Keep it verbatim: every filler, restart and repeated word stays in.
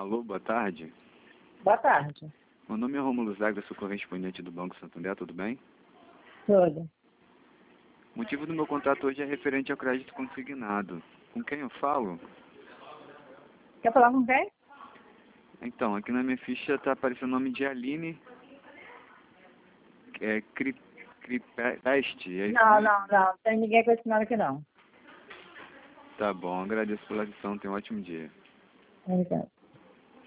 Alô, boa tarde. Boa tarde. Meu nome é Rômulo Zaga, sou correspondente do Banco Santander, tudo bem? Tudo. O motivo do meu contato hoje é referente ao crédito consignado. Com quem eu falo? Quer falar com quem? Então, aqui na minha ficha está aparecendo o nome de Aline é, Cri, Cripeste. É isso Não, mesmo? não, não. Não tem ninguém com esse nome aqui, não. Tá bom, agradeço pela atenção, tenha um ótimo dia. Obrigada.